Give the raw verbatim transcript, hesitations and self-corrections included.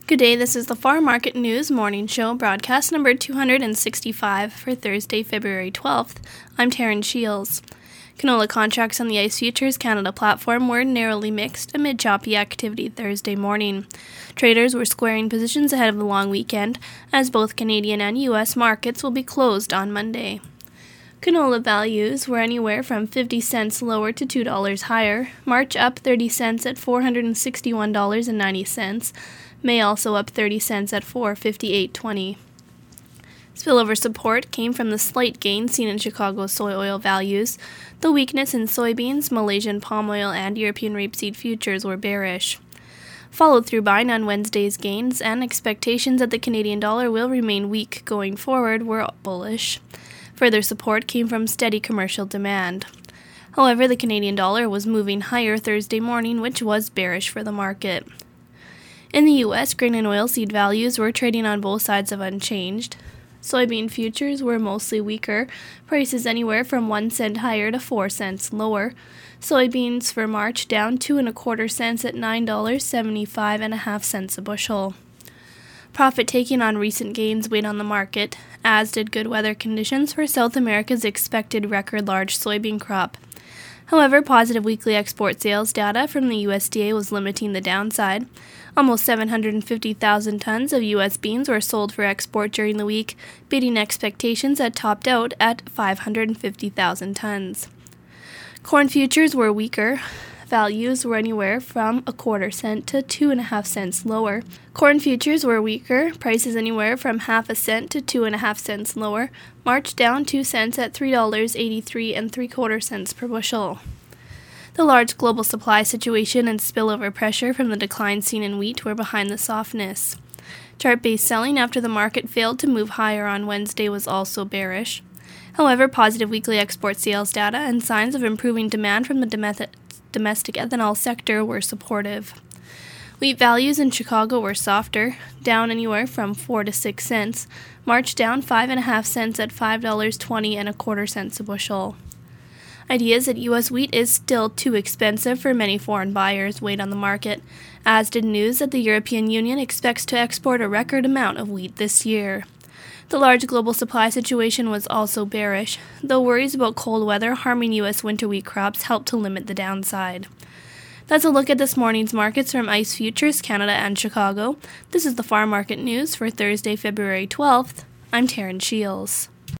Good day, this is the Farm Market News Morning Show, broadcast number two hundred sixty-five for Thursday, February twelfth. I'm Taryn Shields. Canola contracts on the ICE Futures Canada platform were narrowly mixed amid choppy activity Thursday morning. Traders were squaring positions ahead of the long weekend, as both Canadian and U S markets will be closed on Monday. Canola values were anywhere from fifty cents lower to two dollars higher, March up thirty cents at four hundred sixty-one dollars and ninety cents, May also up thirty cents at four fifty-eight twenty. Spillover support came from the slight gain seen in Chicago soy oil values. The weakness in soybeans, Malaysian palm oil, and European rapeseed futures were bearish. Followed through by on Wednesday's gains, and expectations that the Canadian dollar will remain weak going forward were bullish. Further support came from steady commercial demand. However, the Canadian dollar was moving higher Thursday morning, which was bearish for the market. In the U S, grain and oilseed values were trading on both sides of unchanged. Soybean futures were mostly weaker, prices anywhere from one cent higher to four cents lower. Soybeans for March down two and a quarter cents at nine dollars seventy-five and a half cents a bushel. Profit taking on recent gains weighed on the market, as did good weather conditions for South America's expected record large soybean crop. However, positive weekly export sales data from the U S D A was limiting the downside. Almost seven hundred fifty thousand tons of U S beans were sold for export during the week, beating expectations that topped out at five hundred fifty thousand tons. Corn futures were weaker. Values were anywhere from a quarter cent to two and a half cents lower. Corn futures were weaker, prices anywhere from half a cent to two and a half cents lower, March down two cents at three dollars eighty-three and three quarter cents per bushel. The large global supply situation and spillover pressure from the decline seen in wheat were behind the softness. Chart-based selling after the market failed to move higher on Wednesday was also bearish. However, positive weekly export sales data and signs of improving demand from the domestic domestic ethanol sector were supportive. Wheat values in Chicago were softer, down anywhere from four to six cents, March down five and a half cents at five dollars twenty and a quarter cents a bushel. Ideas that U S wheat is still too expensive for many foreign buyers weighed on the market, as did news that the European Union expects to export a record amount of wheat this year. The large global supply situation was also bearish, though worries about cold weather harming U S winter wheat crops helped to limit the downside. That's a look at this morning's markets from ICE Futures Canada and Chicago. This is the Farm Market News for Thursday, February twelfth. I'm Taryn Shields.